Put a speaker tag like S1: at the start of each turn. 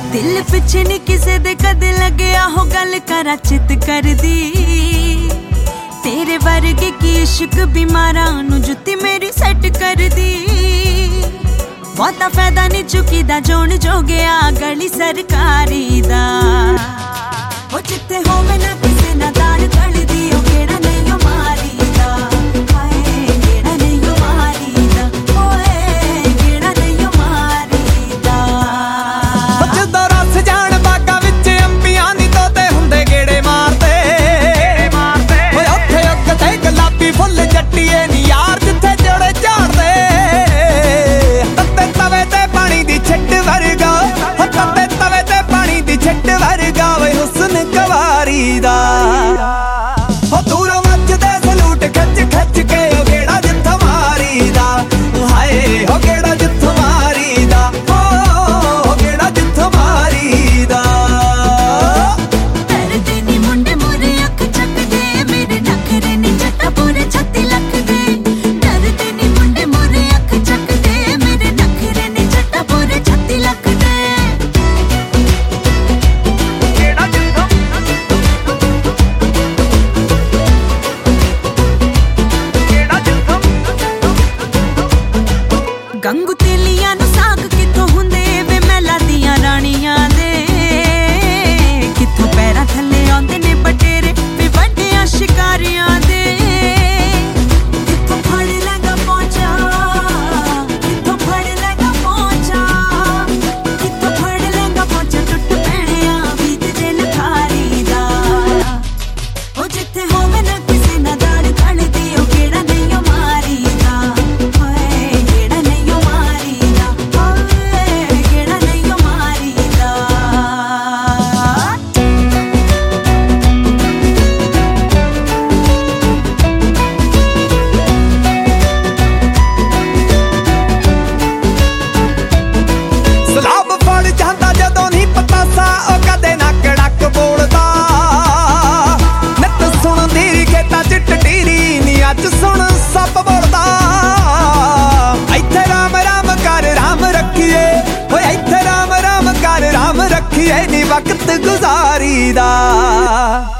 S1: दिल पिछे नी किसे दे कदे लग्या हो गल करा चित कर दी तेरे वर्गे की इश्क बीमारा नु जुत्ती मेरी सेट कर दी बहुता फायदा नहीं चुकी दा जोन जो गया गली सरकारी दा ओ जिथे होवे ना किसे ना दान गल दी ओ केड़ा नहीं ओ मारी दा हाय केड़ा नहीं ओ मारी दा ओए केड़ा नहीं ओ मारी दा
S2: जदों रस जान बागा विच अंबियां दी तोते हुंदे गेड़े मारदे ओए उत्थे उगदे गुलाबी फुੱਲ जट्टीए नी यार जिथे जोड़े झाड़दे तत्ते तवे ते पानी दी छिट वर्गा तत्ते तवे ते पानी दी छिट वर्गा वे हुस्न कवारी दा ओ दूरों मचदे सलूट खच खच के ओ गेड़ा जित्थों मारी दा हाय ओ गेड़ा जित्थों मारी दा ओ गेड़ा जित्थों मारी दा
S1: डरदे नी मुंडे मोरे अख चकदे मेरे नखरे नी जट्टा पूरे 36 लाख दे डरदे नी मुंडे मोरे अख चकदे मेरे नखरे नी जट्टा पूरे 36 लाख दे गंगू तेलियां नु साग किथों हुंदे वे मैला दियां राणियां दे किथों पैरां थल्ले आउंदे ने बटेरे वे वड्डियां शिकारियां दे किथों फड़ लगा पहुंचा किथों फड़ लगा पहुंचा किथों फड़ लगा पहुंचा टुट पैणिया बीत जे लखारी दा ओ जिथे होवे ना किसे ना दाड़ गल दी ओ केड़ा नहीं ओ मारी दा हाय केड़ा नहीं ओ मारी दा हाय केड़ा नहीं ओ मारी दा
S2: ਸਲਾਬ ਫੜ ਜਾਂਦਾ ਜਦੋਂ ਨਹੀਂ ਪਤਾਸਾ ਉਹ ਕਦੇ ਨਾ ਕੜਕ ਬੋਲਦਾ ਨਿੱਤ ਸੁਣਦੀ ਖੇਤਾਂ ਚ ਟਟੀਰੀ ਨੀ ਅੱਜ ਸੁਣ ਸੱਪ ਬੋਲਦਾ ਇੱਥੇ ਰਾਮ ਰਾਮ ਕਰ ਰਾਮ ਰੱਖੀਏ ਓਏ ਇੱਥੇ ਰਾਮ ਰਾਮ ਕਰ ਰਾਮ ਰੱਖੀਏ ਨੀ ਵਕਤ ਗੁਜ਼ਾਰੀ ਦਾ